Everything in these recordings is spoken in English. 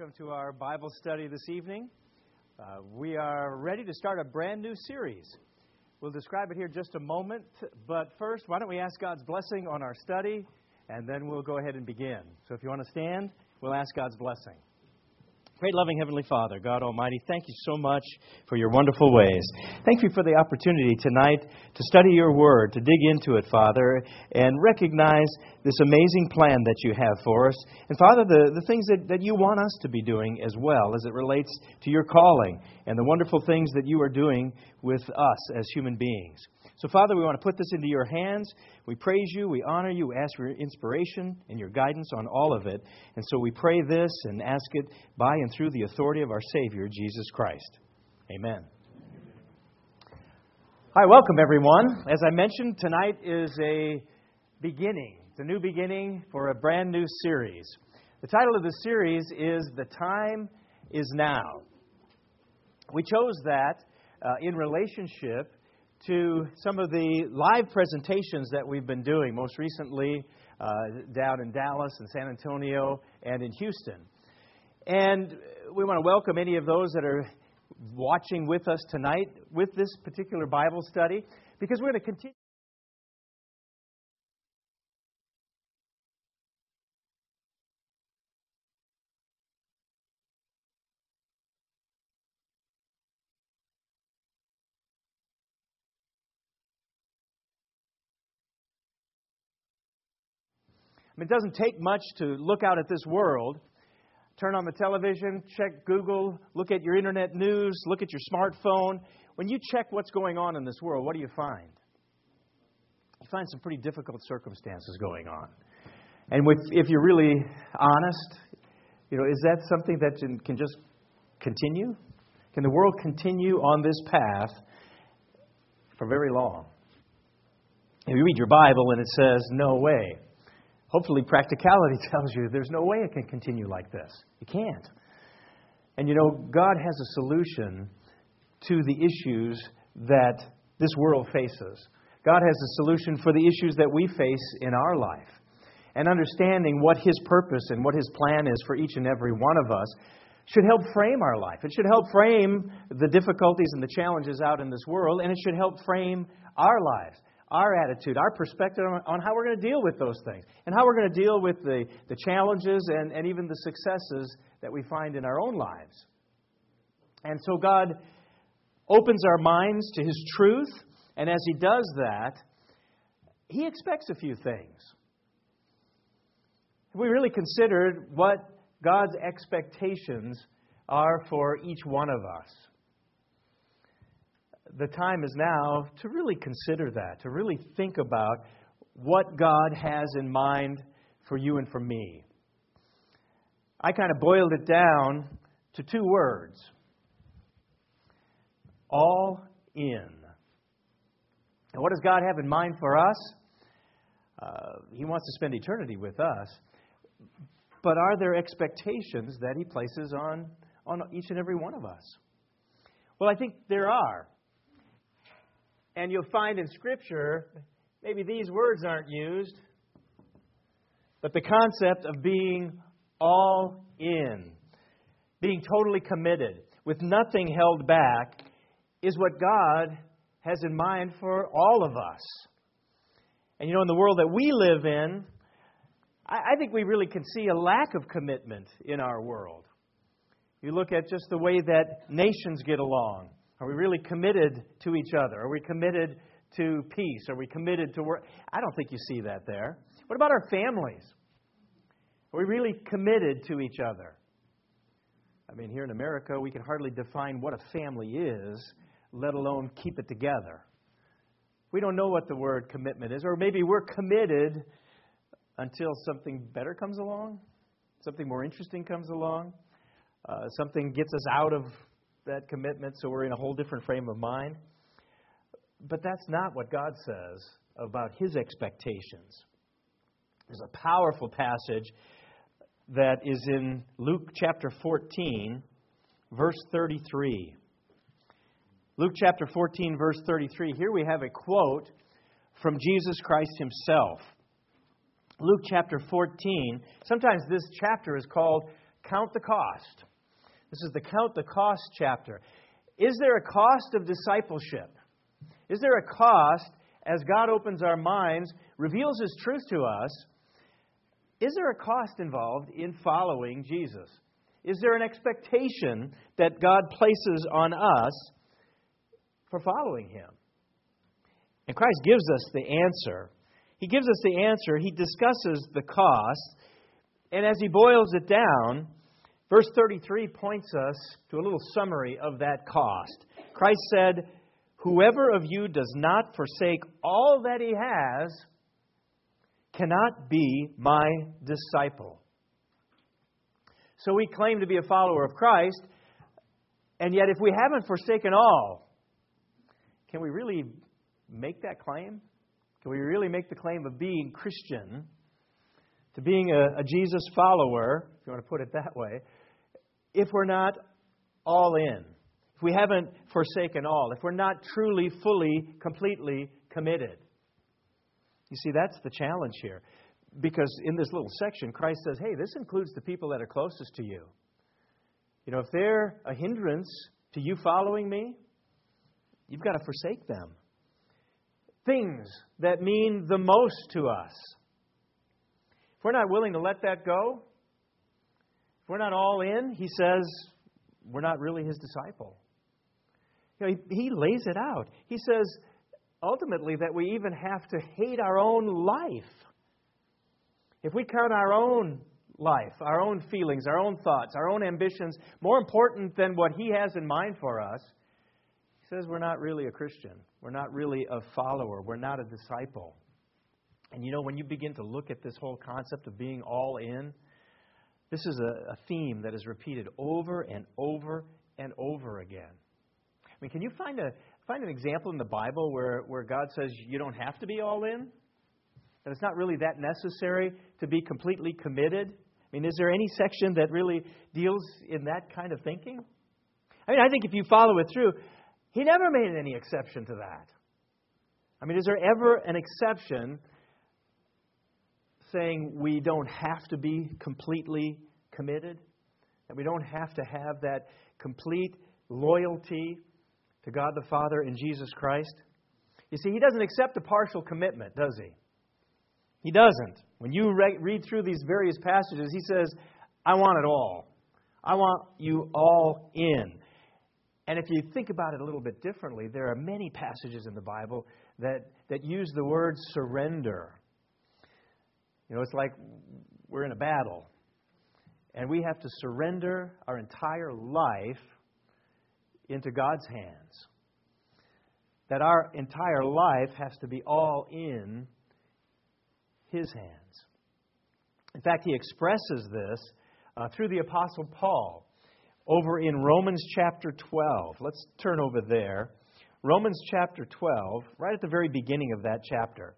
welcome to our Bible study this evening. We are ready to start a brand new series. We'll describe it here in just a moment, but first, why don't we ask God's blessing on our study, and then we'll go ahead and begin. So if you want to stand, we'll ask God's blessing. Great loving Heavenly Father, God Almighty, thank you so much for your wonderful ways. Thank you for the opportunity tonight to study your word, to dig into it, Father, and recognize this amazing plan that you have for us. And Father, the things that you want us to be doing as well as it relates to your calling and the wonderful things that you are doing with us as human beings. So, Father, we want to put this into your hands. We praise you, we honor you, we ask for your inspiration and your guidance on all of it. And so we pray this and ask it by and through the authority of our Savior, Jesus Christ. Amen. Hi, welcome everyone. As I mentioned, tonight is a beginning. It's a new beginning for a brand new series. The title of the series is The Time Is Now. We chose that in relationship to some of the live presentations that we've been doing, most recently down in Dallas and San Antonio and in Houston. And we want to welcome any of those that are watching with us tonight with this particular Bible study, because we're going to continue. It doesn't take much to look out at this world, turn on the television, check Google, look at your internet news, look at your smartphone. When you check what's going on in this world, what do you find? You find some pretty difficult circumstances going on. And if you're really honest, is that something that can just continue? Can the world continue on this path for very long? If you read your Bible and it says, no way. Hopefully practicality tells you there's no way it can continue like this. It can't. And God has a solution to the issues that this world faces. God has a solution for the issues that we face in our life. And understanding what His purpose and what His plan is for each and every one of us should help frame our life. It should help frame the difficulties and the challenges out in this world, and it should help frame our lives. Our attitude, our perspective on how we're going to deal with those things, and how we're going to deal with the challenges and even the successes that we find in our own lives. And so God opens our minds to His truth, and as He does that, He expects a few things. Have we really considered what God's expectations are for each one of us? The time is now to really consider that, to really think about what God has in mind for you and for me. I kind of boiled it down to two words. All in. And what does God have in mind for us? He wants to spend eternity with us. But are there expectations that He places on each and every one of us? Well, I think there are. And you'll find in Scripture, maybe these words aren't used, but the concept of being all in, being totally committed, with nothing held back, is what God has in mind for all of us. And in the world that we live in, I think we really can see a lack of commitment in our world. You look at just the way that nations get along. Are we really committed to each other? Are we committed to peace? Are we committed to work? I don't think you see that there. What about our families? Are we really committed to each other? Here in America, we can hardly define what a family is, let alone keep it together. We don't know what the word commitment is, or maybe we're committed until something better comes along, something more interesting comes along, something gets us out of that commitment, so we're in a whole different frame of mind. But that's not what God says about His expectations. There's a powerful passage that is in Luke chapter 14, verse 33. Luke chapter 14, verse 33. Here we have a quote from Jesus Christ Himself. Luke chapter 14. Sometimes this chapter is called count the cost. This is the count the cost chapter. Is there a cost of discipleship? Is there a cost as God opens our minds, reveals His truth to us? Is there a cost involved in following Jesus? Is there an expectation that God places on us for following Him? And Christ gives us the answer. He gives us the answer. He discusses the cost. And as He boils it down, verse 33 points us to a little summary of that cost. Christ said, "Whoever of you does not forsake all that he has cannot be my disciple." So we claim to be a follower of Christ, and yet if we haven't forsaken all, can we really make that claim? Can we really make the claim of being Christian, to being a Jesus follower, if you want to put it that way, if we're not all in? If we haven't forsaken all, if we're not truly, fully, completely committed. You see, that's the challenge here. Because in this little section, Christ says, hey, this includes the people that are closest to you. You know, if they're a hindrance to you following me, you've got to forsake them. Things that mean the most to us. If we're not willing to let that go, if we're not all in, he says, we're not really his disciple. You know, he lays it out. He says, ultimately, that we even have to hate our own life. If we count our own life, our own feelings, our own thoughts, our own ambitions more important than what he has in mind for us, he says we're not really a Christian. We're not really a follower. We're not a disciple. And you know, when you begin to look at this whole concept of being all in, this is a theme that is repeated over and over and over again. I mean, can you find an example in the Bible where God says you don't have to be all in? That it's not really that necessary to be completely committed? I mean, is there any section that really deals in that kind of thinking? I mean, I think if you follow it through, he never made any exception to that. I mean, is there ever an exception saying we don't have to be completely committed? That we don't have to have that complete loyalty to God the Father and Jesus Christ? You see, he doesn't accept a partial commitment, does he? He doesn't. When you read through these various passages, he says, I want it all. I want you all in. And if you think about it a little bit differently, there are many passages in the Bible that use the word surrender. You know, it's like we're in a battle, and we have to surrender our entire life into God's hands. That our entire life has to be all in His hands. In fact, he expresses this through the Apostle Paul over in Romans chapter 12. Let's turn over there. Romans chapter 12, right at the very beginning of that chapter.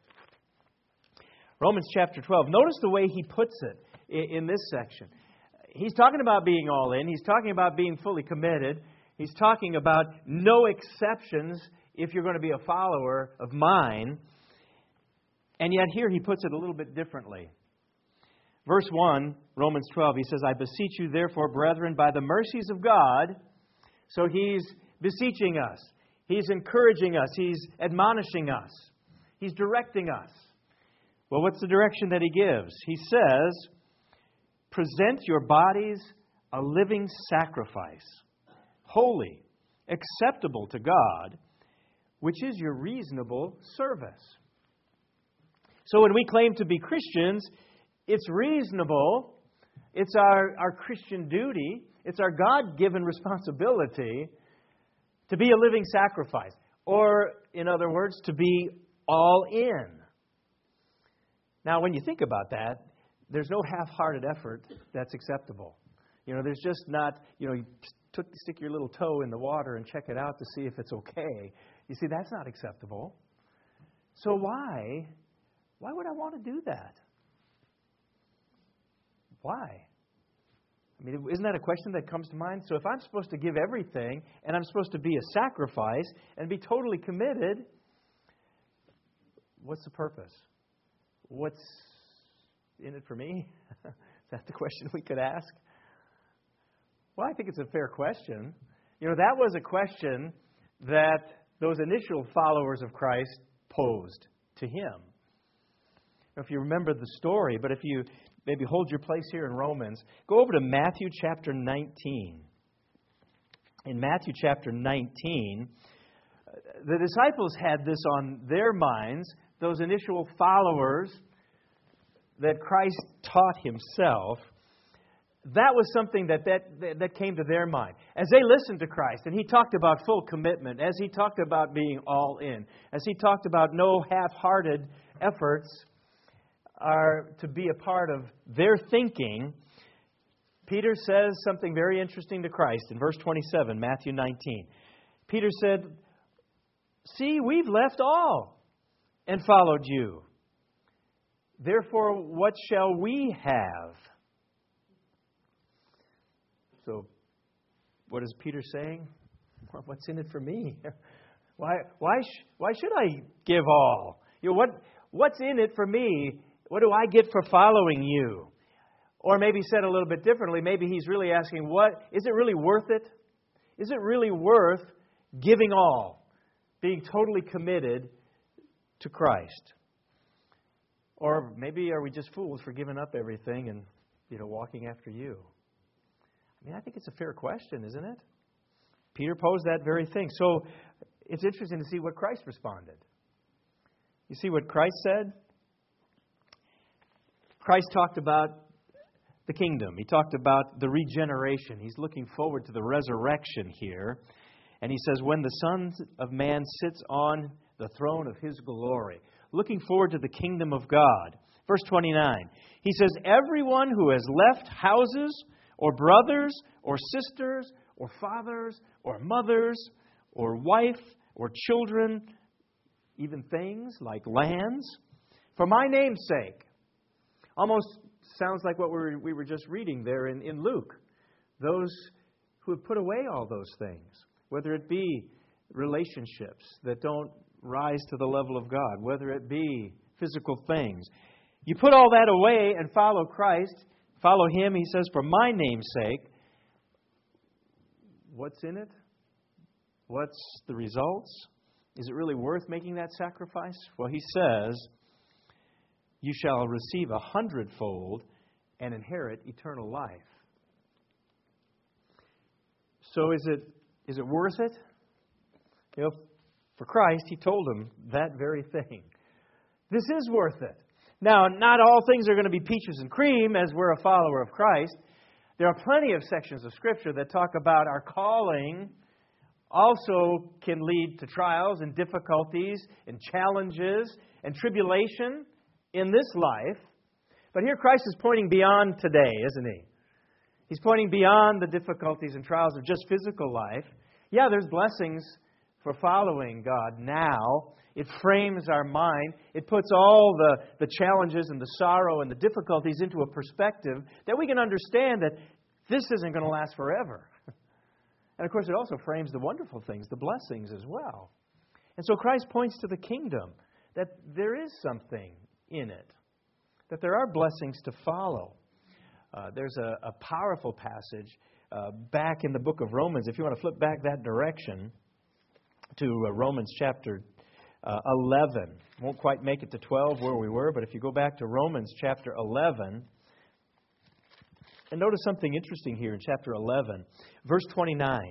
Romans chapter 12. Notice the way he puts it in this section. He's talking about being all in. He's talking about being fully committed. He's talking about no exceptions if you're going to be a follower of mine. And yet here he puts it a little bit differently. Verse 1, Romans 12, he says, I beseech you therefore, brethren, by the mercies of God. So he's beseeching us. He's encouraging us. He's admonishing us. He's directing us. Well, what's the direction that he gives? He says, present your bodies a living sacrifice, holy, acceptable to God, which is your reasonable service. So when we claim to be Christians, it's reasonable, it's our Christian duty, it's our God-given responsibility to be a living sacrifice. Or, in other words, to be all in. Now, when you think about that, there's no half-hearted effort that's acceptable. You know, there's just not, you stick your little toe in the water and check it out to see if it's okay. You see, that's not acceptable. So why would I want to do that? Why? I mean, isn't that a question that comes to mind? So if I'm supposed to give everything, and I'm supposed to be a sacrifice, and be totally committed, what's the purpose? What's in it for me? Is that the question we could ask? Well, I think it's a fair question. That was a question that those initial followers of Christ posed to him. If you remember the story, but if you maybe hold your place here in Romans, go over to Matthew chapter 19. In Matthew chapter 19, the disciples had this on their minds, those initial followers that Christ taught himself. That was something that came to their mind. As they listened to Christ, and he talked about full commitment, as he talked about being all in, as he talked about no half-hearted efforts are to be a part of their thinking, Peter says something very interesting to Christ in verse 27, Matthew 19. Peter said, "See, we've left all and followed you. Therefore, what shall we have?" So, what is Peter saying? Well, what's in it for me? Why should I give all? What's in it for me? What do I get for following you? Or maybe said a little bit differently, maybe he's really asking, is it really worth it? Is it really worth giving all, being totally committed to Christ? Or maybe are we just fools for giving up everything and walking after you? I think it's a fair question, isn't it? Peter posed that very thing. So it's interesting to see what Christ responded. You see what Christ said? Christ talked about the kingdom. He talked about the regeneration. He's looking forward to the resurrection here. And he says, when the Son of Man sits on the throne of his glory, looking forward to the kingdom of God. Verse 29, he says, everyone who has left houses or brothers or sisters or fathers or mothers or wife or children, even things like lands, for my name's sake. Almost sounds like what we were just reading there in Luke. Those who have put away all those things, whether it be relationships that don't rise to the level of God, whether it be physical things. You put all that away and follow Christ, follow Him, He says, for my name's sake. What's in it? What's the results? Is it really worth making that sacrifice? Well, He says, you shall receive 100-fold and inherit eternal life. So is it worth it? For Christ, He told him that very thing. This is worth it. Now, not all things are going to be peaches and cream as we're a follower of Christ. There are plenty of sections of Scripture that talk about our calling also can lead to trials and difficulties and challenges and tribulation in this life. But here Christ is pointing beyond today, isn't He? He's pointing beyond the difficulties and trials of just physical life. Yeah, there's blessings for following God now. It frames our mind. It puts all the challenges and the sorrow and the difficulties into a perspective that we can understand that this isn't going to last forever. And of course, it also frames the wonderful things, the blessings as well. And so Christ points to the kingdom, that there is something in it, that there are blessings to follow. There's a powerful passage back in the book of Romans. If you want to flip back that direction to Romans chapter 11. Won't quite make it to 12 where we were, but if you go back to Romans chapter 11, and notice something interesting here in chapter 11, verse 29.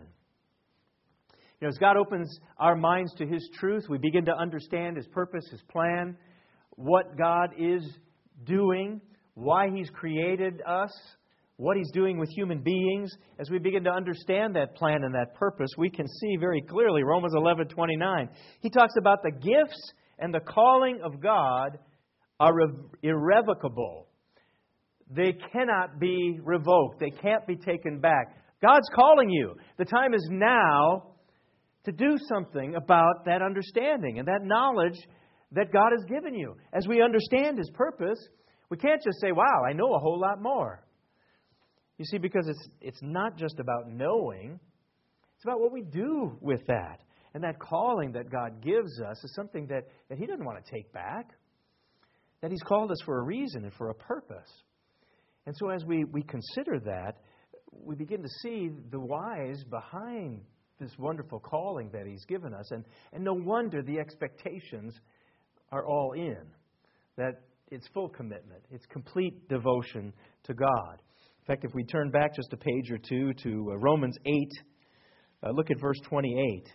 As God opens our minds to His truth, we begin to understand His purpose, His plan, what God is doing, why He's created us, what He's doing with human beings. As we begin to understand that plan and that purpose, we can see very clearly, Romans 11:29, he talks about the gifts and the calling of God are irrevocable. They cannot be revoked. They can't be taken back. God's calling you. The time is now to do something about that understanding and that knowledge that God has given you. As we understand His purpose, we can't just say, wow, I know a whole lot more. You see, because it's not just about knowing, it's about what we do with that. And that calling that God gives us is something that He doesn't want to take back. That He's called us for a reason and for a purpose. And so as we consider that, we begin to see the whys behind this wonderful calling that He's given us. And no wonder the expectations are all in, that it's full commitment, it's complete devotion to God. In fact, if we turn back just a page or two to Romans 8, look at verse 28.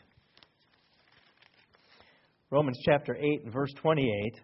Romans chapter 8 and verse 28.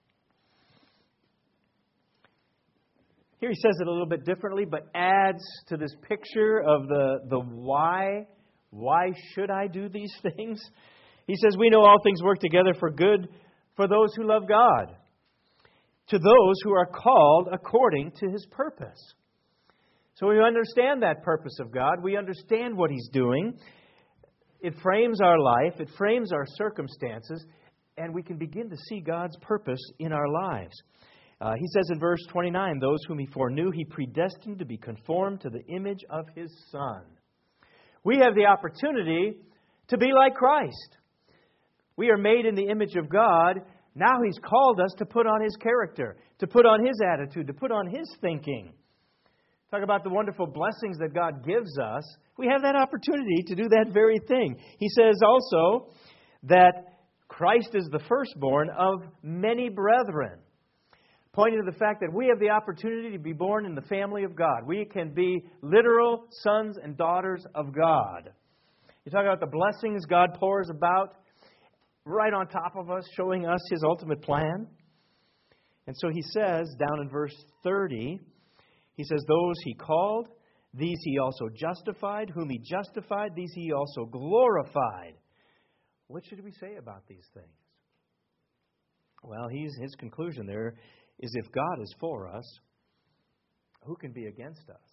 Here he says it a little bit differently, but adds to this picture of the why. Why should I do these things? He says, we know all things work together for good for those who love God, to those who are called according to His purpose. So we understand that purpose of God. We understand what He's doing. It frames our life. It frames our circumstances. And we can begin to see God's purpose in our lives. He says in verse 29, those whom He foreknew, He predestined to be conformed to the image of His Son. We have the opportunity to be like Christ. We are made in the image of God. Now He's called us to put on His character, to put on His attitude, to put on His thinking. Talk about the wonderful blessings that God gives us. We have that opportunity to do that very thing. He says also that Christ is the firstborn of many brethren, pointing to the fact that we have the opportunity to be born in the family of God. We can be literal sons and daughters of God. You talk about the blessings God pours about right on top of us, showing us His ultimate plan. And so He says, down in verse 30, He says, those He called, these He also justified. Whom He justified, these He also glorified. What should we say about these things? Well, his conclusion there is if God is for us, who can be against us?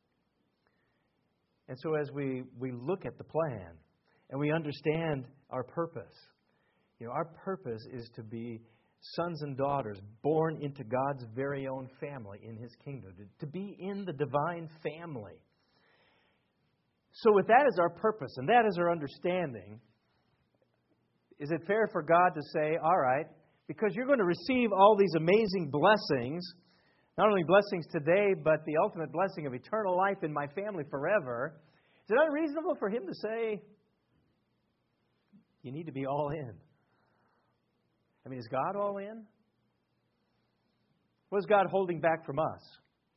And so as we look at the plan and we understand our purpose, our purpose is to be sons and daughters born into God's very own family in His kingdom, to be in the divine family. So with that as our purpose and that as our understanding, is it fair for God to say, all right, because you're going to receive all these amazing blessings, not only blessings today, but the ultimate blessing of eternal life in my family forever, is it unreasonable for Him to say, you need to be all in? I mean, is God all in? What is God holding back from us?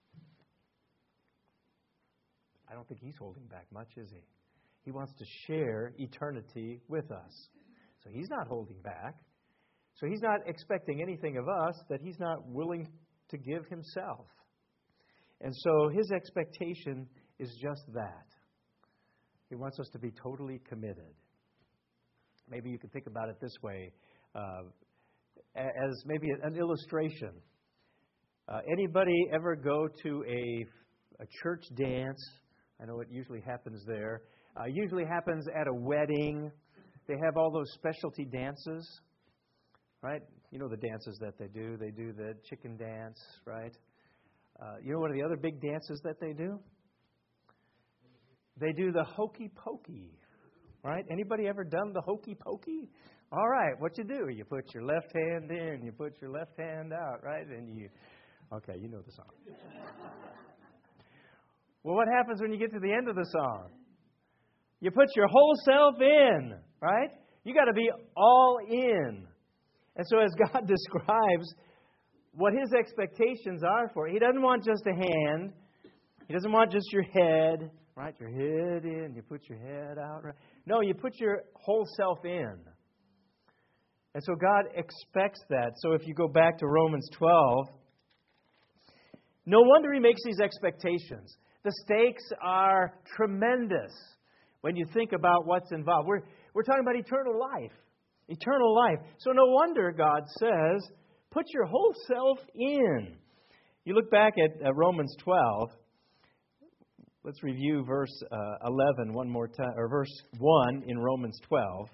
I don't think He's holding back much, is He? He wants to share eternity with us. So He's not holding back. So He's not expecting anything of us that He's not willing to give Himself. And so His expectation is just that. He wants us to be totally committed. Maybe you could think about it this way, as maybe an illustration. Anybody ever go to a church dance? I know it usually happens there. Usually happens at a wedding. They have all those specialty dances, right? You know the dances that they do. They do the chicken dance, right? You know one of the other big dances that they do? They do the hokey pokey, right? Anybody ever done the hokey pokey? All right, what you do? You put your left hand in, you put your left hand out, right? And okay, you know the song. Well, what happens when you get to the end of the song? You put your whole self in, right? You got to be all in. And so as God describes what His expectations are for it, He doesn't want just a hand. He doesn't want just your head, right? Your head in, you put your head out. Right? No, you put your whole self in. And so God expects that. So if you go back to Romans 12, no wonder He makes these expectations. The stakes are tremendous when you think about what's involved. We're talking about eternal life. Eternal life. So no wonder God says, put your whole self in. You look back at Romans 12. Let's review verse 11 one more time, or verse 1 in Romans 12.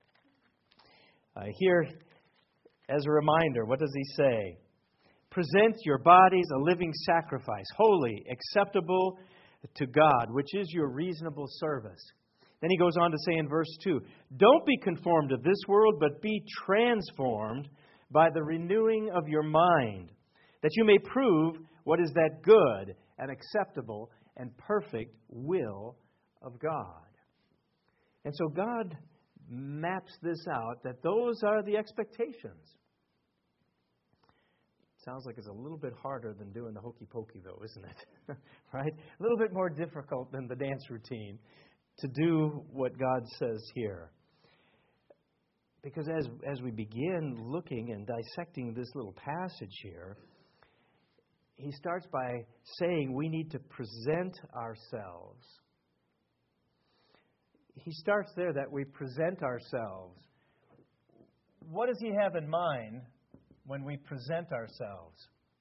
Here, as a reminder, what does he say? Present your bodies a living sacrifice, holy, acceptable to God, which is your reasonable service. Then he goes on to say in verse 2, don't be conformed to this world, but be transformed by the renewing of your mind, that you may prove what is that good and acceptable and perfect will of God. And so God maps this out, that those are the expectations. Sounds like it's a little bit harder than doing the hokey pokey, though, isn't it? Right? A little bit more difficult than the dance routine to do what God says here. Because as we begin looking and dissecting this little passage here, he starts by saying we need to present ourselves. He starts there that we present ourselves. What does he have in mind when we present ourselves?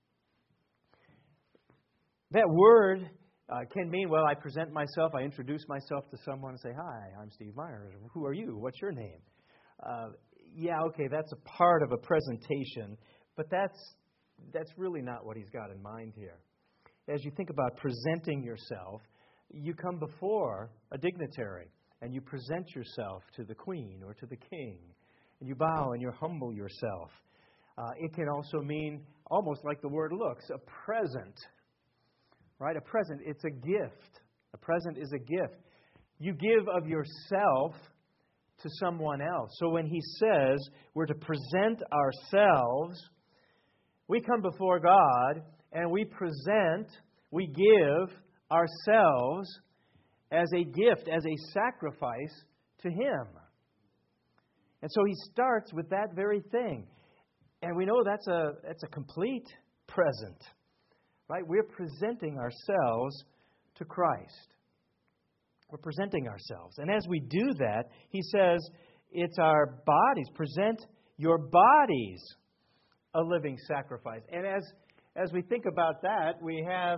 That word can mean, well, I present myself, I introduce myself to someone and say, hi, I'm Steve Myers. Who are you? What's your name? Okay, that's a part of a presentation, but that's really not what he's got in mind here. As you think about presenting yourself, you come before a dignitary and you present yourself to the queen or to the king, and you bow and you humble yourself. It can also mean, almost like the word looks, a present. Right? A present, it's a gift. A present is a gift. You give of yourself to someone else. So when he says we're to present ourselves, we come before God and we give ourselves as a gift, as a sacrifice to Him. And so he starts with that very thing. And we know that's a complete present. Right? We're presenting ourselves to Christ. We're presenting ourselves. And as we do that, he says it's our bodies. Present your bodies a living sacrifice. And as we think about that, we have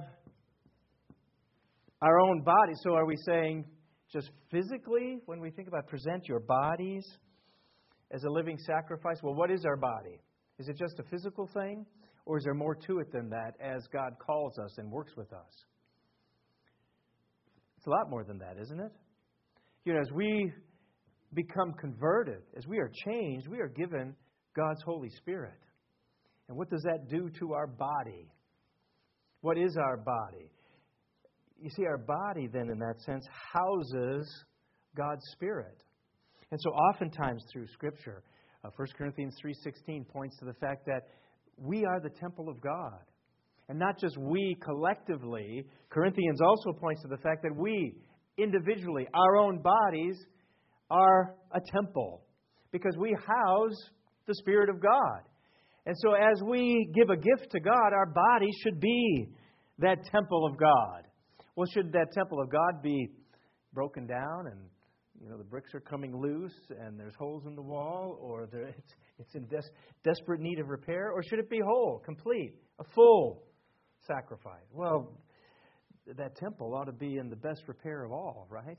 our own bodies. So are we saying just physically, when we think about present your bodies as a living sacrifice? Well, what is our body? Is it just a physical thing? Or is there more to it than that as God calls us and works with us? It's a lot more than that, isn't it? As we become converted, as we are changed, we are given God's Holy Spirit. And what does that do to our body? What is our body? You see, our body then, in that sense, houses God's Spirit. And so oftentimes through Scripture, 1 Corinthians 3:16 points to the fact that we are the temple of God. And not just we collectively. Corinthians also points to the fact that we, individually, our own bodies, are a temple. Because we house the Spirit of God. And so as we give a gift to God, our body should be that temple of God. Well, should that temple of God be broken down and the bricks are coming loose and there's holes in the wall, or it's in desperate need of repair? Or should it be whole, complete, a full sacrifice? Well, that temple ought to be in the best repair of all, right?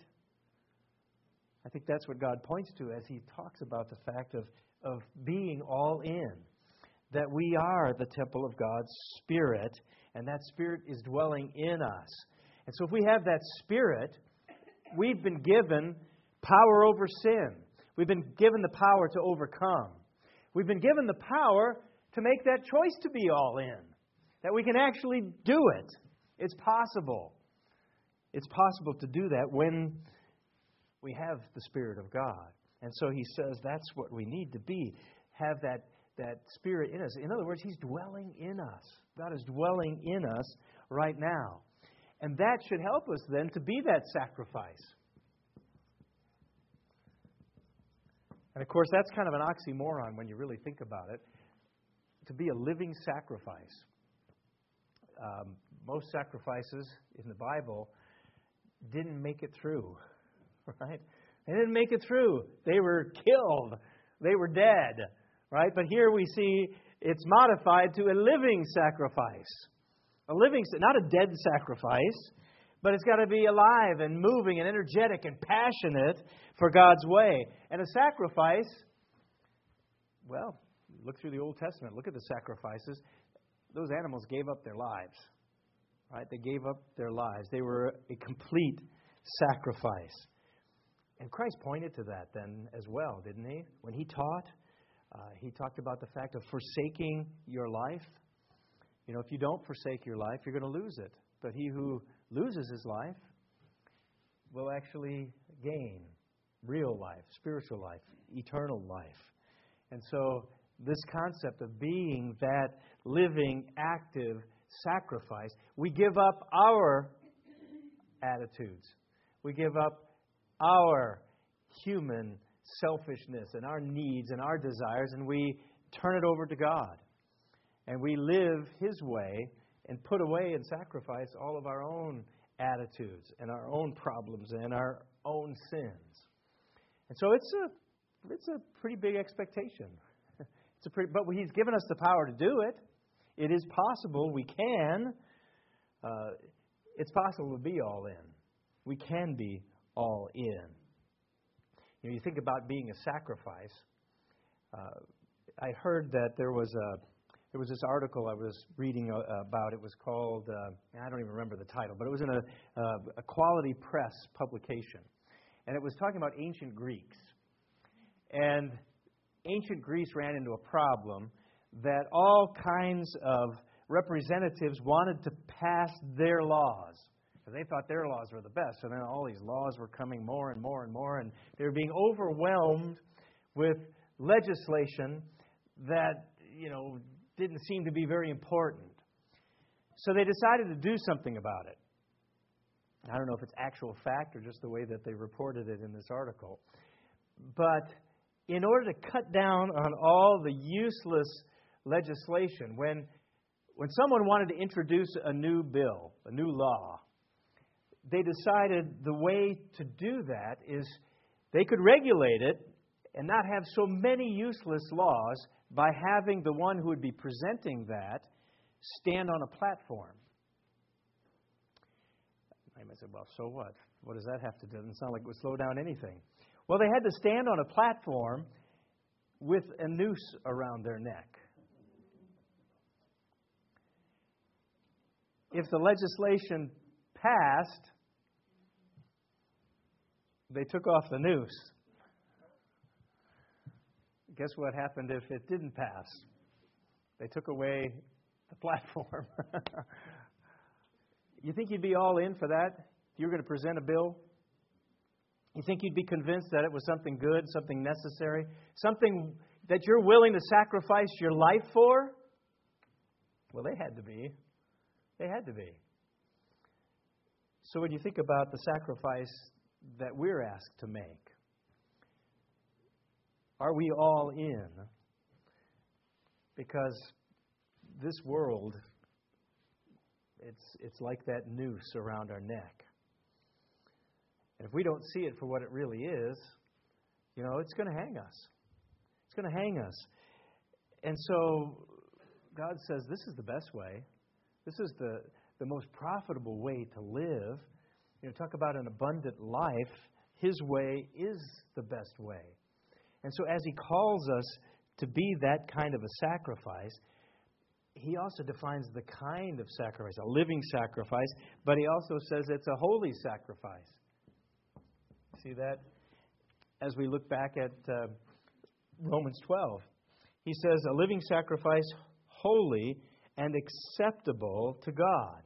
I think that's what God points to as He talks about the fact of being all in. That we are the temple of God's Spirit, and that Spirit is dwelling in us. And so if we have that Spirit, we've been given power over sin. We've been given the power to overcome. We've been given the power to make that choice to be all in. That we can actually do it. It's possible. It's possible to do that when we have the Spirit of God. And so he says that's what we need to be. Have that Spirit in us. In other words, He's dwelling in us. God is dwelling in us right now. And that should help us then to be that sacrifice. And of course, that's kind of an oxymoron when you really think about it. To be a living sacrifice. Most sacrifices in the Bible didn't make it through. Right? They didn't make it through. They were killed. They were dead. Right? But here we see it's modified to a living sacrifice. Not a dead sacrifice, but it's got to be alive and moving and energetic and passionate for God's way. And a sacrifice, well, look through the Old Testament. Look at the sacrifices. Those animals gave up their lives. Right? They gave up their lives. They were a complete sacrifice. And Christ pointed to that then as well, didn't He? When He taught, He talked about the fact of forsaking your life. If you don't forsake your life, you're going to lose it. but he who loses his life will actually gain real life, spiritual life, eternal life. And so this concept of being that living, active sacrifice, we give up our attitudes. We give up our human selfishness and our needs and our desires, and we turn it over to God. And we live His way and put away and sacrifice all of our own attitudes and our own problems and our own sins. And so it's a pretty big expectation. But He's given us the power to do it. It is possible. We can. It's possible to be all in. We can be all in. You think about being a sacrifice. I heard that there was this article I was reading about. It was called, I don't even remember the title, but it was in a Quality Press publication. And it was talking about ancient Greeks. And ancient Greece ran into a problem that all kinds of representatives wanted to pass their laws. Because they thought their laws were the best. So then all these laws were coming more and more and more. And they were being overwhelmed with legislation that, didn't seem to be very important. So they decided to do something about it. I don't know if it's actual fact or just the way that they reported it in this article. But in order to cut down on all the useless legislation, when someone wanted to introduce a new bill, a new law, they decided the way to do that is they could regulate it and not have so many useless laws by having the one who would be presenting that stand on a platform. I might say, well, so what? What does that have to do? It doesn't sound like it would slow down anything. Well, they had to stand on a platform with a noose around their neck. If the legislation passed, they took off the noose. Guess what happened if it didn't pass? They took away the platform. You think you'd be all in for that? If you were going to present a bill? You think you'd be convinced that it was something good, something necessary, something that you're willing to sacrifice your life for? Well, they had to be. They had to be. So when you think about the sacrifice that we're asked to make, are we all in? Because this world, it's like that noose around our neck. And if we don't see it for what it really is, it's going to hang us. It's going to hang us. And so God says this is the best way. This is the most profitable way to live. Talk about an abundant life. His way is the best way. And so as He calls us to be that kind of a sacrifice, He also defines the kind of sacrifice, a living sacrifice, but He also says it's a holy sacrifice. See that? As we look back at Romans 12, he says, a living sacrifice, holy and acceptable to God.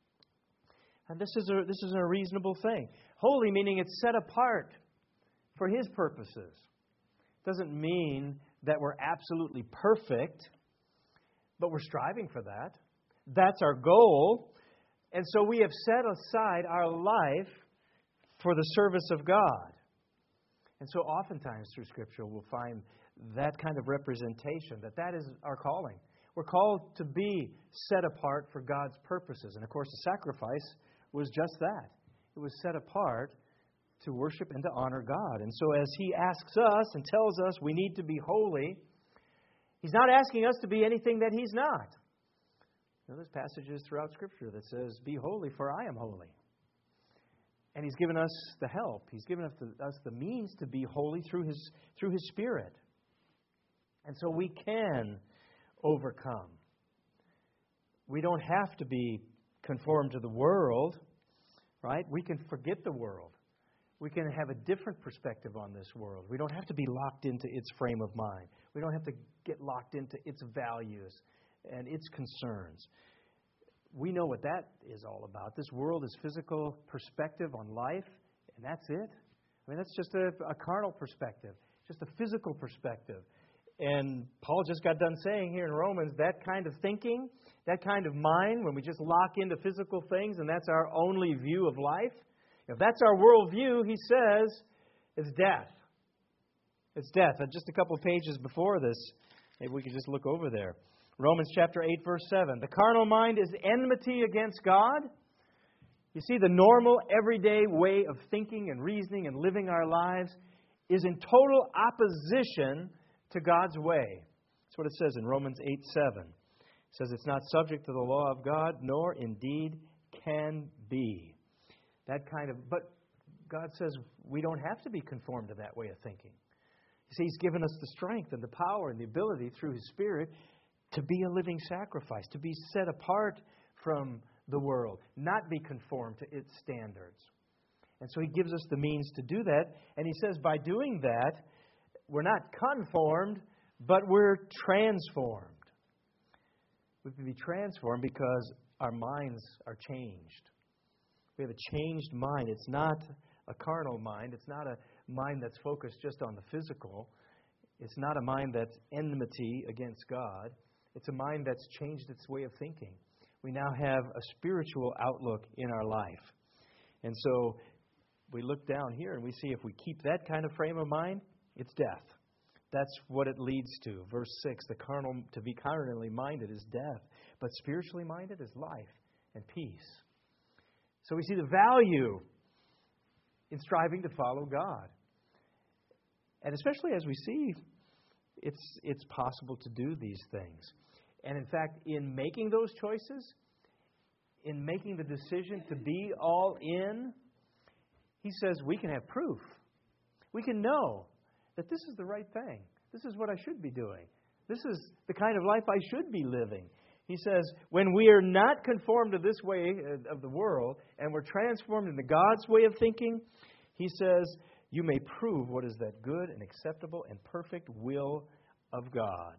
And this is a reasonable thing. Holy meaning it's set apart for His purposes. Doesn't mean that we're absolutely perfect, but we're striving for that. That's our goal. And so we have set aside our life for the service of God. And so oftentimes through Scripture we'll find that kind of representation, that is our calling. We're called to be set apart for God's purposes. And of course the sacrifice was just that. It was set apart to worship and to honor God. And so as He asks us and tells us we need to be holy, He's not asking us to be anything that He's not. There's passages throughout Scripture that says, be holy for I am holy. And He's given us the help. He's given us the means to be holy through His Spirit. And so we can overcome. We don't have to be conformed to the world, right? We can forget the world. We can have a different perspective on this world. We don't have to be locked into its frame of mind. We don't have to get locked into its values and its concerns. we know what that is all about. This world is physical perspective on life, and that's it. I mean, that's just a carnal perspective, just a physical perspective. And Paul just got done saying here in Romans, that kind of thinking, that kind of mind, when we just lock into physical things and that's our only view of life, if that's our worldview, he says, it's death. It's death. And just a couple of pages before this, maybe we could just look over there. Romans chapter 8, verse 7. The carnal mind is enmity against God. You see, the normal, everyday way of thinking and reasoning and living our lives is in total opposition to God's way. That's what it says in Romans 8:7. It says it's not subject to the law of God, nor indeed can be. But God says we don't have to be conformed to that way of thinking. You see, He's given us the strength and the power and the ability through His Spirit to be a living sacrifice, to be set apart from the world, not be conformed to its standards. And so He gives us the means to do that. And He says by doing that, we're not conformed, but we're transformed. We can be transformed because our minds are changed. We have a changed mind. It's not a carnal mind. It's not a mind that's focused just on the physical. It's not a mind that's enmity against God. It's a mind that's changed its way of thinking. We now have a spiritual outlook in our life. And so we look down here and we see if we keep that kind of frame of mind, it's death. That's what it leads to. Verse 6, to be carnally minded is death, but spiritually minded is life and peace. So we see the value in striving to follow God. And especially as we see, it's possible to do these things. And in fact, in making those choices, in making the decision to be all in, he says we can have proof. We can know that this is the right thing. This is what I should be doing. This is the kind of life I should be living. He says, when we are not conformed to this way of the world and we're transformed into God's way of thinking, he says, you may prove what is that good and acceptable and perfect will of God.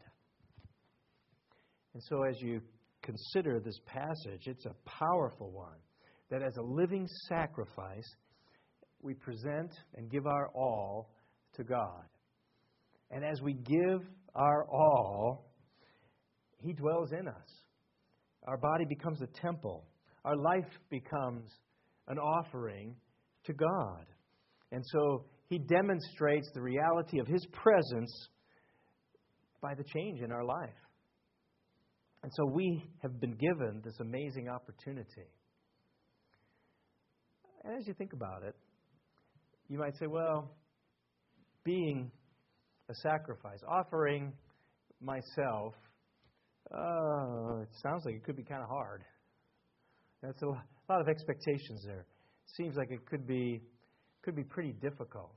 And so as you consider this passage, it's a powerful one, that as a living sacrifice, we present and give our all to God. And as we give our all, He dwells in us. Our body becomes a temple. Our life becomes an offering to God. And so He demonstrates the reality of His presence by the change in our life. And so we have been given this amazing opportunity. And as you think about it, you might say, well, being a sacrifice, offering myself, it sounds like it could be kind of hard. That's a lot of expectations there. Seems like it could be pretty difficult.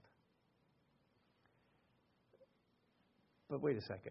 But wait a second.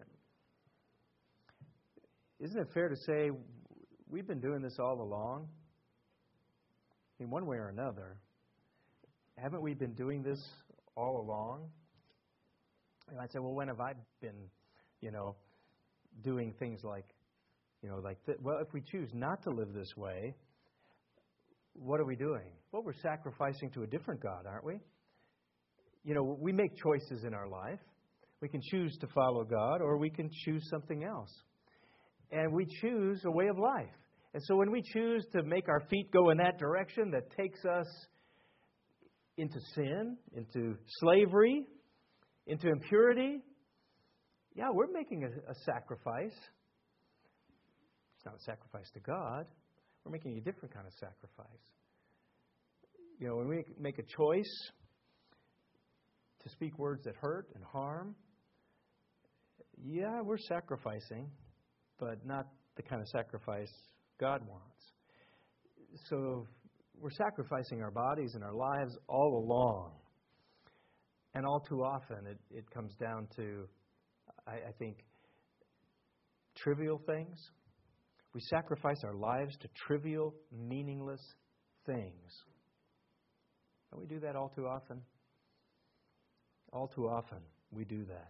Isn't it fair to say we've been doing this all along? In one way or another. Haven't we been doing this all along? And I'd say, well, when have I been, doing things like that? Well, if we choose not to live this way, what are we doing? Well, we're sacrificing to a different God, aren't we? We make choices in our life. We can choose to follow God, or we can choose something else. And we choose a way of life. And so when we choose to make our feet go in that direction that takes us into sin, into slavery, into impurity, yeah, we're making a sacrifice. It's not a sacrifice to God. We're making a different kind of sacrifice. When we make a choice to speak words that hurt and harm, yeah, we're sacrificing, but not the kind of sacrifice God wants. So we're sacrificing our bodies and our lives all along. And all too often it comes down to, I think, trivial things. We sacrifice our lives to trivial, meaningless things. Don't we do that all too often? All too often we do that.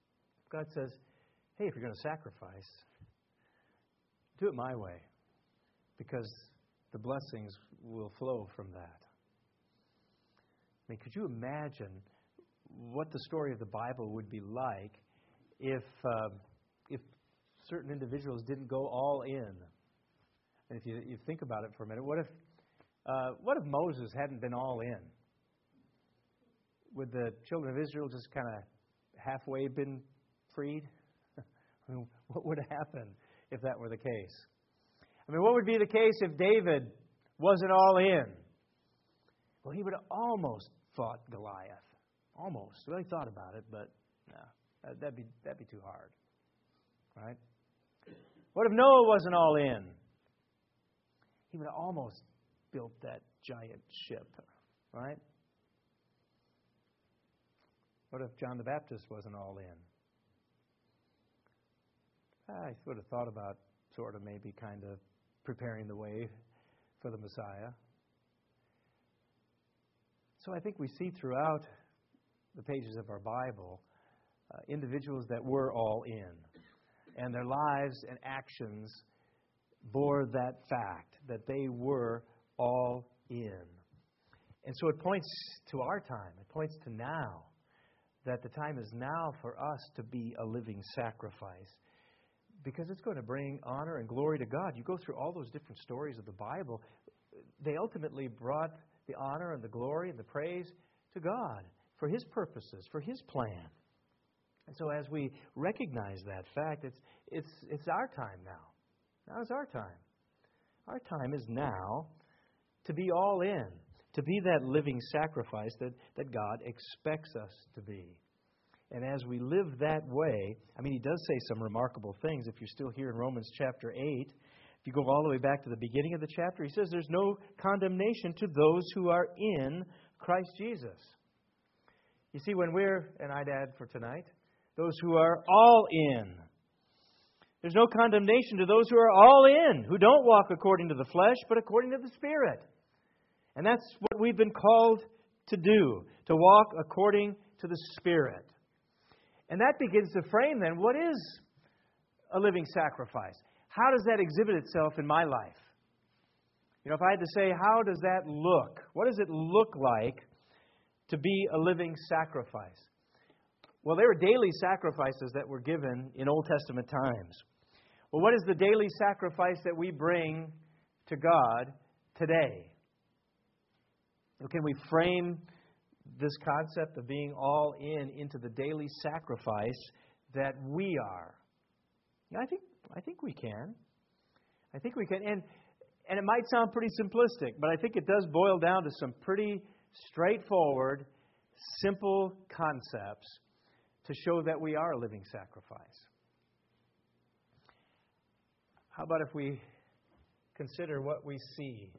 God says, hey, if you're going to sacrifice, do it my way. because the blessings will flow from that. I mean, could you imagine what the story of the Bible would be like if certain individuals didn't go all in? And if you think about it for a minute, what if Moses hadn't been all in? Would the children of Israel just kind of halfway been freed? I mean, what would happen if that were the case? I mean, what would be the case if David wasn't all in? Well, he would have almost fought Goliath. Almost. Well, he thought about it, but no, that'd be too hard. Right? What if Noah wasn't all in? He would have almost built that giant ship. Right? What if John the Baptist wasn't all in? I would have thought about sort of maybe kind of preparing the way for the Messiah. So I think we see throughout the pages of our Bible individuals that were all in. And their lives and actions bore that fact, that they were all in. And so it points to our time. It points to now. That the time is now for us to be a living sacrifice. Because it's going to bring honor and glory to God. You go through all those different stories of the Bible. They ultimately brought the honor and the glory and the praise to God. For His purposes, for His plan. And so as we recognize that fact, it's our time now. Now is our time. Our time is now to be all in. To be that living sacrifice that God expects us to be. And as we live that way, I mean, He does say some remarkable things. If you're still here in Romans chapter 8, if you go all the way back to the beginning of the chapter, He says there's no condemnation to those who are in Christ Jesus. You see, when and I'd add for tonight, those who are all in. There's no condemnation to those who are all in, who don't walk according to the flesh, but according to the Spirit. And that's what we've been called to do, to walk according to the Spirit. And that begins to frame then, what is a living sacrifice? How does that exhibit itself in my life? You know, if I had to say, how does that look? What does it look like to be a living sacrifice? Well, there were daily sacrifices that were given in Old Testament times. Well, what is the daily sacrifice that we bring to God today? Can we frame this concept of being all in into the daily sacrifice that we are? Yeah, I think we can. I think we can. And it might sound pretty simplistic, but I think it does boil down to some pretty straightforward, simple concepts to show that we are a living sacrifice. How about if we consider what we see?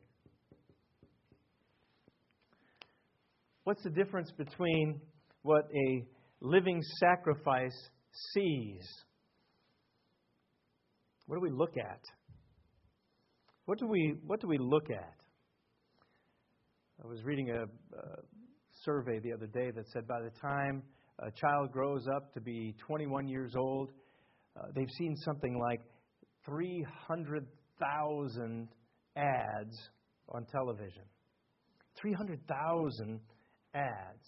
What's the difference between what a living sacrifice sees? What do we look at? What do we look at? I was reading a survey the other day that said by the time a child grows up to be 21 years old, they've seen something like 300,000 ads on television. 300,000 ads.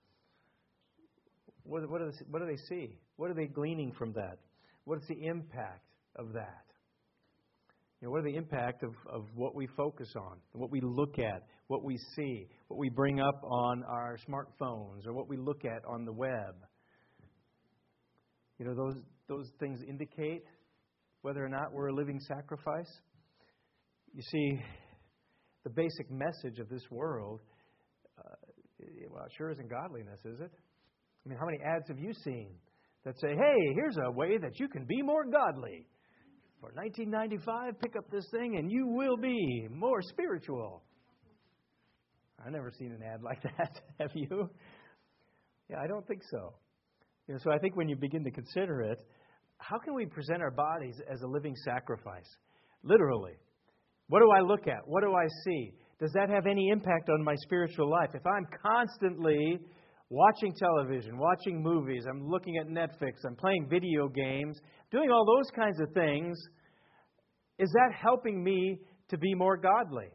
What do they see? What are they gleaning from that? What is the impact of that? You know, what are the impact of what we focus on, what we look at, what we see, what we bring up on our smartphones, or what we look at on the web? You know, those things indicate whether or not we're a living sacrifice. You see, the basic message of this world, well, it sure isn't godliness, is it? I mean, how many ads have you seen that say, hey, here's a way that you can be more godly. For $19.95, pick up this thing and you will be more spiritual. I've never seen an ad like that. Have you? Yeah, I don't think so. You know, so I think when you begin to consider it, how can we present our bodies as a living sacrifice? Literally. What do I look at? What do I see? Does that have any impact on my spiritual life? If I'm constantly watching television, watching movies, I'm looking at Netflix, I'm playing video games, doing all those kinds of things, is that helping me to be more godly.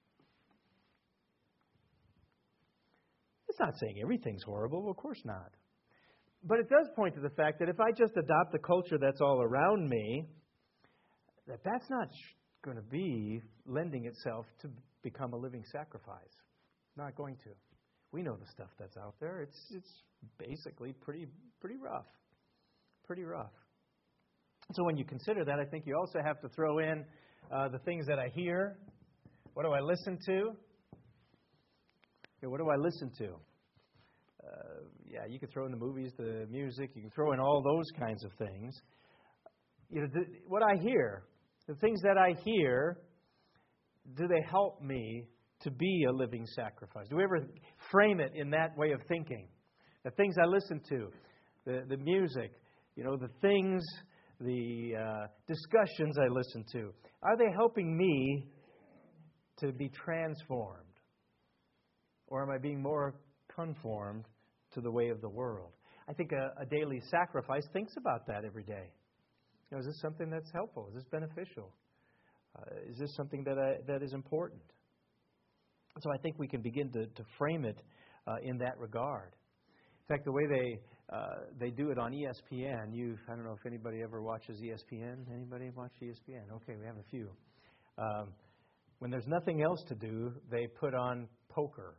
It's not saying everything's horrible. Well, of course not. But it does point to the fact that if I just adopt the culture that's all around me, that's not going to be lending itself to become a living sacrifice. Not going to. We know the stuff that's out there. It's basically pretty rough. Pretty rough. So when you consider that, I think you also have to throw in the things that I hear. What do I listen to? What do I listen to? You can throw in the movies, the music. You can throw in all those kinds of things. What I hear, the things that I hear, do they help me to be a living sacrifice? Do we ever frame it in that way of thinking? The things I listen to, the music, the things, the discussions I listen to, are they helping me to be transformed? Or am I being more conformed to the way of the world? I think a daily sacrifice thinks about that every day. Is this something that's helpful? Is this beneficial? Is this something that is important? So I think we can begin to frame it in that regard. In fact, the way they do it on ESPN, I don't know if anybody ever watches ESPN. Anybody watch ESPN? Okay, we have a few. When there's nothing else to do, they put on poker.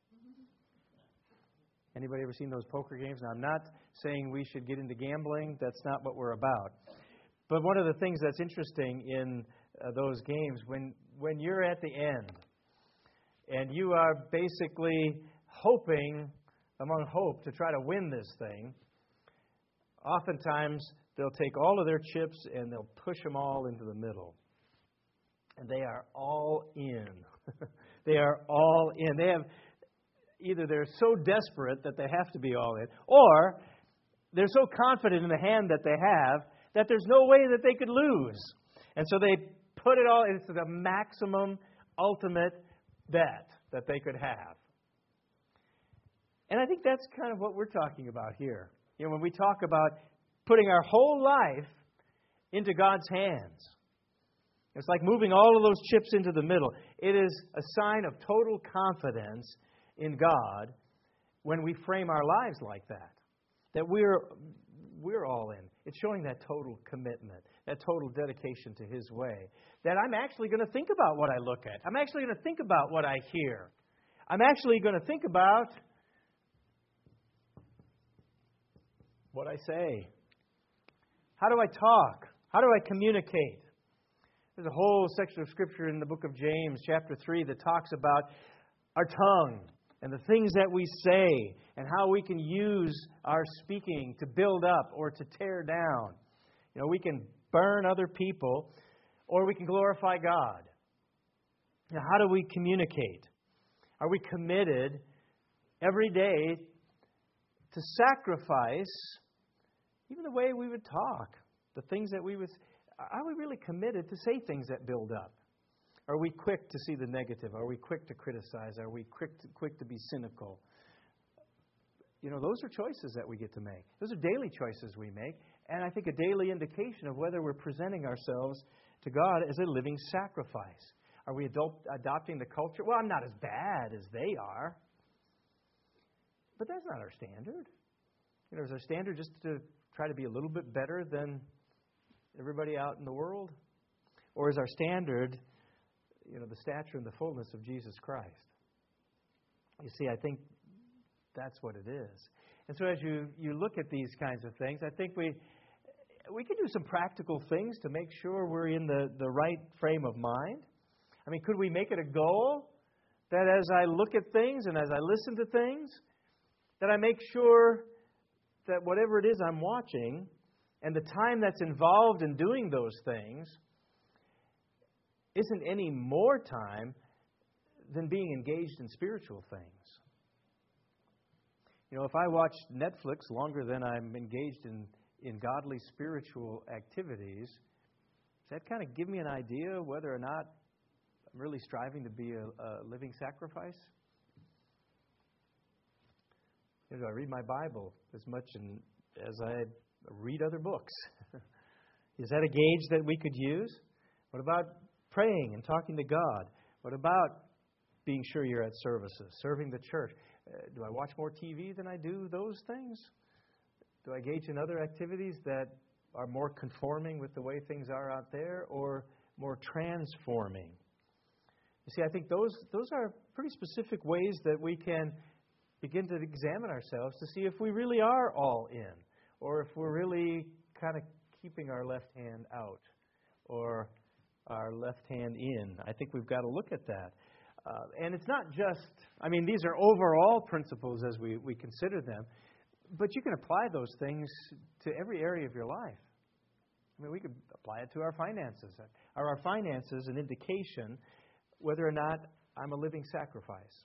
Anybody ever seen those poker games? Now, I'm not saying we should get into gambling. That's not what we're about. But one of the things that's interesting in those games, when you're at the end and you are basically hoping, among hope, to try to win this thing, oftentimes they'll take all of their chips and they'll push them all into the middle. And they are all in. They are all in. Either they're so desperate that they have to be all in, or they're so confident in the hand that they have that there's no way that they could lose. And so they put it all into the maximum, ultimate bet that they could have. And I think that's kind of what we're talking about here. When we talk about putting our whole life into God's hands, it's like moving all of those chips into the middle. It is a sign of total confidence in God when we frame our lives like that. That we're all in. It's showing that total commitment, that total dedication to His way. That I'm actually going to think about what I look at. I'm actually going to think about what I hear. I'm actually going to think about what I say. How do I talk? How do I communicate? There's a whole section of Scripture in the book of James, chapter 3, that talks about our tongue and the things that we say and how we can use our speaking to build up or to tear down. We can burn other people or we can glorify God. Now, how do we communicate? Are we committed every day to sacrifice even the way we would talk, the things that we would... Are we really committed to say things that build up? Are we quick to see the negative? Are we quick to criticize? Are we quick to be cynical? Those are choices that we get to make. Those are daily choices we make, and I think a daily indication of whether we're presenting ourselves to God as a living sacrifice. Are we adopting the culture? Well, I'm not as bad as they are. But that's not our standard. Is our standard just to try to be a little bit better than everybody out in the world? Or is our standard, the stature and the fullness of Jesus Christ? You see, I think that's what it is. And so as you look at these kinds of things, I think we can do some practical things to make sure we're in the right frame of mind. I mean, could we make it a goal that as I look at things and as I listen to things, that I make sure that whatever it is I'm watching and the time that's involved in doing those things isn't any more time than being engaged in spiritual things. If I watch Netflix longer than I'm engaged in godly spiritual activities, does that kind of give me an idea whether or not I'm really striving to be a living sacrifice? Do I read my Bible as much as I read other books? Is that a gauge that we could use? What about praying and talking to God? What about being sure you're at services, serving the church? Do I watch more TV than I do those things? Do I engage in other activities that are more conforming with the way things are out there, or more transforming? You see, I think those are pretty specific ways that we can begin to examine ourselves to see if we really are all in, or if we're really kind of keeping our left hand out or our left hand in. I think we've got to look at that. And it's not just, these are overall principles as we consider them, but you can apply those things to every area of your life. We could apply it to our finances. Are our finances an indication whether or not I'm a living sacrifice?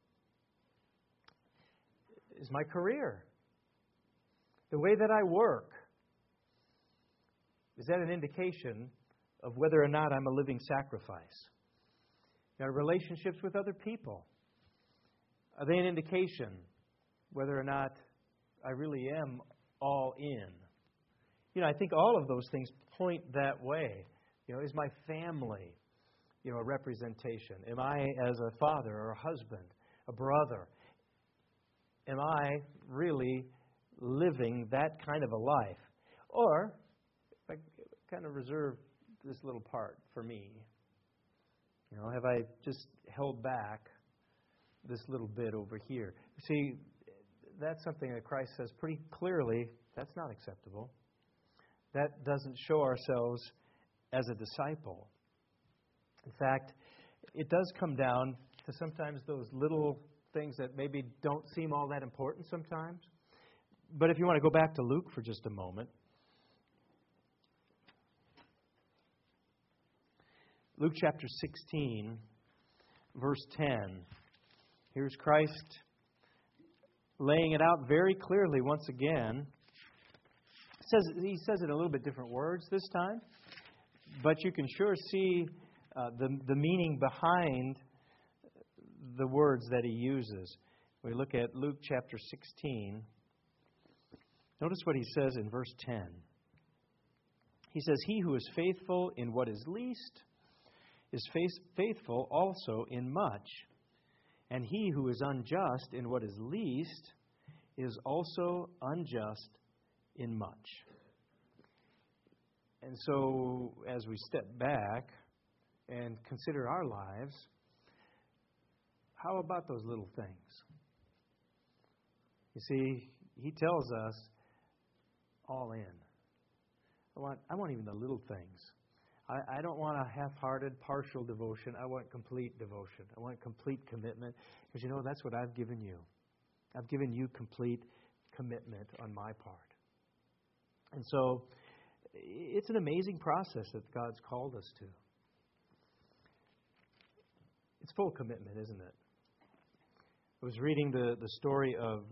Is my career, the way that I work, is that an indication of whether or not I'm a living sacrifice? Our relationships with other people, are they an indication whether or not I really am all in? I think all of those things point that way. Is my family, a representation? Am I, as a father or a husband, a brother, am I really living that kind of a life? Or I kind of reserve this little part for me. Have I just held back this little bit over here? See, that's something that Christ says pretty clearly, that's not acceptable. That doesn't show ourselves as a disciple. In fact, it does come down to sometimes those little things that maybe don't seem all that important sometimes. But if you want to go back to Luke for just a moment, Luke chapter 16, verse 10. Here's Christ laying it out very clearly once again. He says it in a little bit different words this time, but you can sure see the meaning behind the words that he uses. We look at Luke chapter 16. Notice what he says in verse 10. He says, "He who is faithful in what is least is faithful also in much, and he who is unjust in what is least is also unjust in much." And so, as we step back and consider our lives, how about those little things? You see, he tells us all in. I want even the little things. I don't want a half-hearted, partial devotion. I want complete devotion. I want complete commitment. Because that's what I've given you. I've given you complete commitment on my part. And so, it's an amazing process that God's called us to. It's full commitment, isn't it? I was reading the story of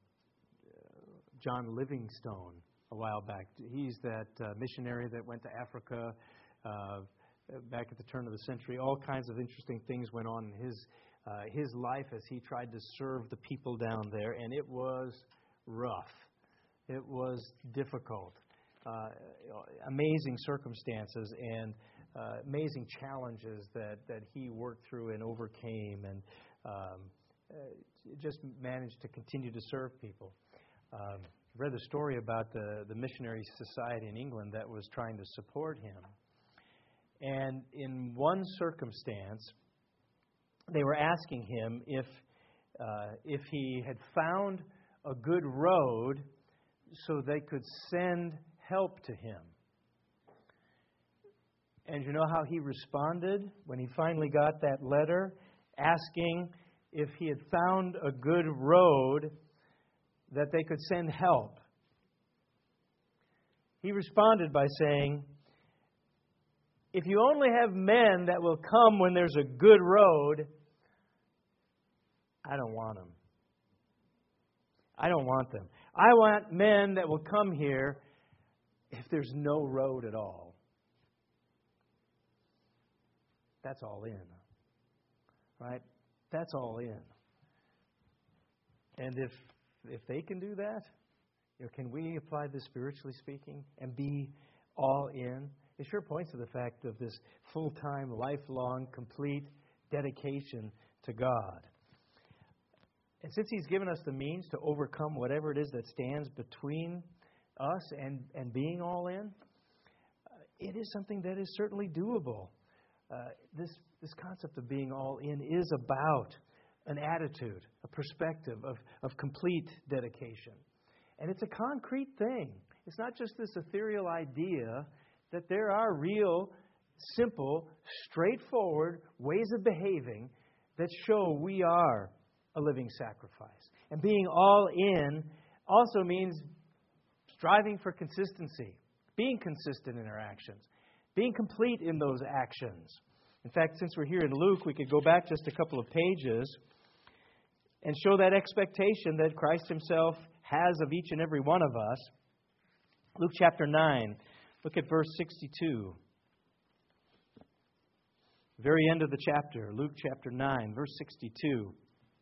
John Livingstone a while back. He's that missionary that went to Africa back at the turn of the century. All kinds of interesting things went on in his life as he tried to serve the people down there, and it was rough. It was difficult. Amazing circumstances and amazing challenges that he worked through and overcame, and just managed to continue to serve people. I read the story about the missionary society in England that was trying to support him. And in one circumstance, they were asking him if he had found a good road so they could send help to him. And you know how he responded when he finally got that letter asking if he had found a good road that they could send help? He responded by saying, "If you only have men that will come when there's a good road, I don't want them. I don't want them. I want men that will come here if there's no road at all." That's all in. Right? That's all in. And if they can do that, can we apply this spiritually speaking and be all in it sure points to the fact of this full-time, lifelong, complete dedication to God. And since He's given us the means to overcome whatever it is that stands between us and being all in, it is something that is certainly doable. This concept of being all in is about an attitude, a perspective of complete dedication. And it's a concrete thing. It's not just this ethereal idea that there are real, simple, straightforward ways of behaving that show we are a living sacrifice. And being all in also means striving for consistency, being consistent in our actions, being complete in those actions. In fact, since we're here in Luke, we could go back just a couple of pages and show that expectation that Christ Himself has of each and every one of us. Luke chapter 9, look at verse 62. Very end of the chapter, Luke chapter 9, verse 62.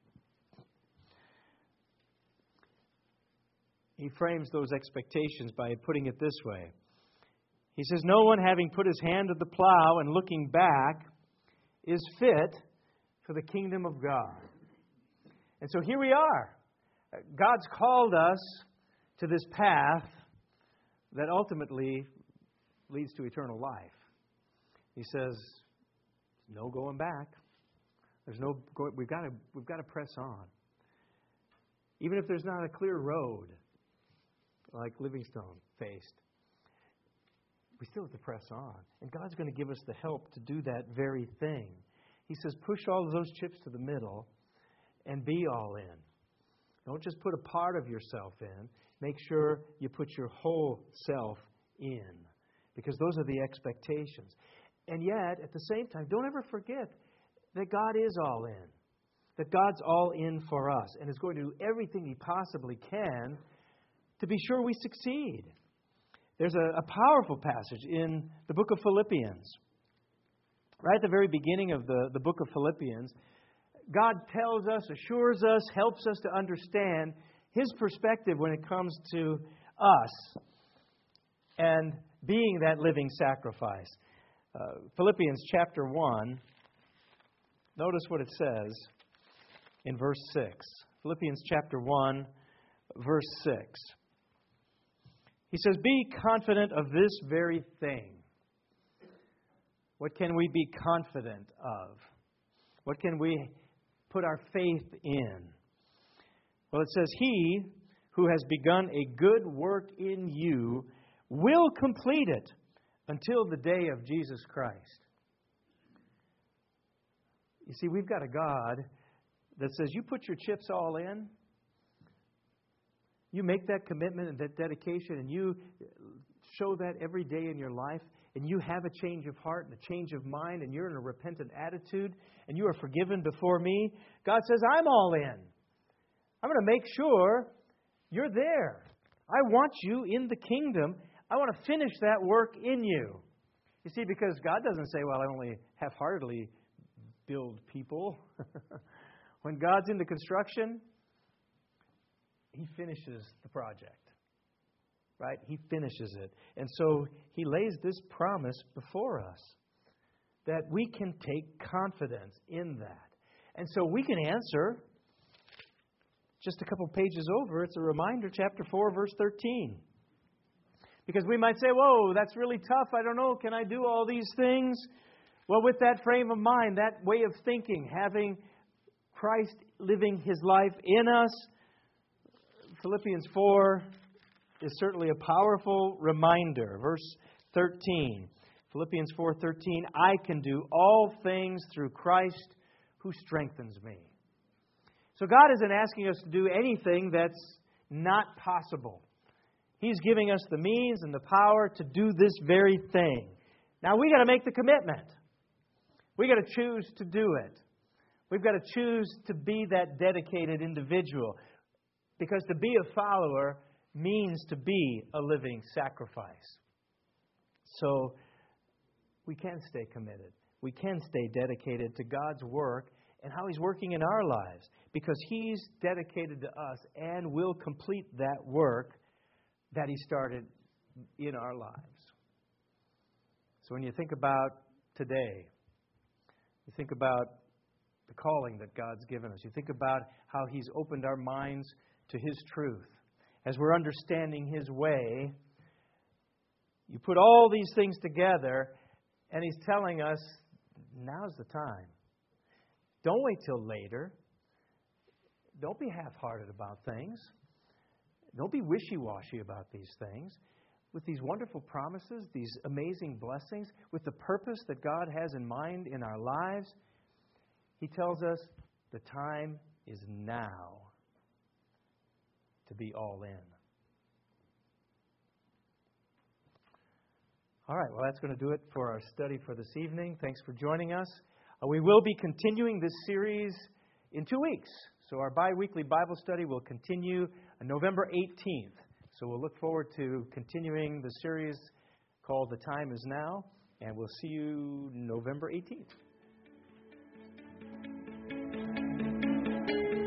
He frames those expectations by putting it this way. He says, "No one having put his hand to the plow and looking back is fit for the kingdom of God." And so here we are. God's called us to this path that ultimately leads to eternal life. He says, no going back. We've got to press on. Even if there's not a clear road like Livingstone faced, we still have to press on. And God's going to give us the help to do that very thing. He says, push all of those chips to the middle and be all in. Don't just put a part of yourself in. Make sure you put your whole self in, because those are the expectations. And yet, at the same time, don't ever forget that God is all in, that God's all in for us and is going to do everything He possibly can to be sure we succeed. There's a powerful passage in the book of Philippians. Right at the very beginning of the book of Philippians, God tells us, assures us, helps us to understand His perspective when it comes to us and being that living sacrifice. Philippians chapter 1, notice what it says in verse 6. Philippians chapter 1, verse 6. He says, "Be confident of this very thing." What can we be confident of? What can we put our faith in? Well, it says, "He who has begun a good work in you will complete it until the day of Jesus Christ." You see, we've got a God that says, you put your chips all in, you make that commitment and that dedication, and you show that every day in your life, and you have a change of heart and a change of mind, and you're in a repentant attitude, and you are forgiven before me, God says, I'm all in. I'm going to make sure you're there. I want you in the kingdom. I want to finish that work in you. You see, because God doesn't say, well, I only half-heartedly build people. When God's into construction, He finishes the project. Right? He finishes it. And so He lays this promise before us that we can take confidence in that. And so we can answer just a couple pages over. It's a reminder, chapter 4, verse 13. Because we might say, whoa, that's really tough. I don't know. Can I do all these things? Well, with that frame of mind, that way of thinking, having Christ living His life in us, Philippians 4 is certainly a powerful reminder. Verse 13. Philippians 4:13, "I can do all things through Christ who strengthens me." So God isn't asking us to do anything that's not possible. He's giving us the means and the power to do this very thing. Now we got to make the commitment. We got to choose to do it. We've got to choose to be that dedicated individual. Because to be a follower means to be a living sacrifice. So we can stay committed. We can stay dedicated to God's work and how He's working in our lives. Because He's dedicated to us and will complete that work that He started in our lives. So when you think about today, you think about the calling that God's given us. You think about how He's opened our minds to His truth. As we're understanding His way, you put all these things together, and He's telling us, now's the time. Don't wait till later. Don't be half-hearted about things. Don't be wishy-washy about these things. With these wonderful promises, these amazing blessings, with the purpose that God has in mind in our lives, He tells us the time is now to be all in. All right, well, that's going to do it for our study for this evening. Thanks for joining us. We will be continuing this series in 2 weeks. So our bi-weekly Bible study will continue on November 18th. So we'll look forward to continuing the series called The Time Is Now, and we'll see you November 18th.